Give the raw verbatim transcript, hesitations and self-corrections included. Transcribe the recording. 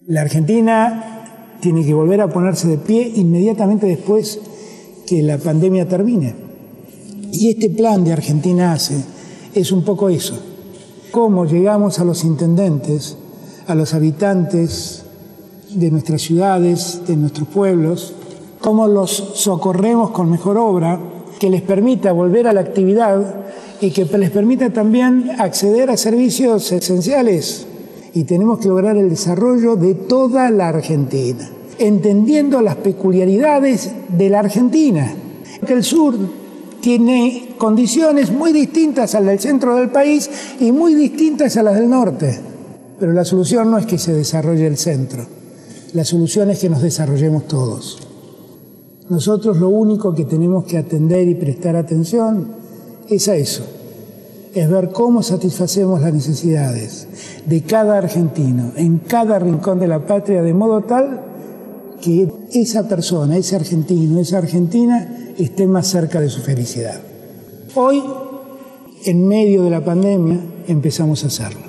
La Argentina tiene que volver a ponerse de pie inmediatamente después que la pandemia termine. Y este plan de Argentina Hace es un poco eso. Cómo llegamos a los intendentes, a los habitantes de nuestras ciudades, de nuestros pueblos, cómo los socorremos con mejor obra, que les permita volver a la actividad y que les permita también acceder a servicios esenciales. Y tenemos que lograr el desarrollo de toda la Argentina, entendiendo las peculiaridades de la Argentina. Que el sur tiene condiciones muy distintas a las del centro del país y muy distintas a las del norte. Pero la solución no es que se desarrolle el centro, la solución es que nos desarrollemos todos. Nosotros lo único que tenemos que atender y prestar atención es a eso. Es ver cómo satisfacemos las necesidades de cada argentino, en cada rincón de la patria, de modo tal que esa persona, ese argentino, esa argentina, esté más cerca de su felicidad. Hoy, en medio de la pandemia, empezamos a hacerlo.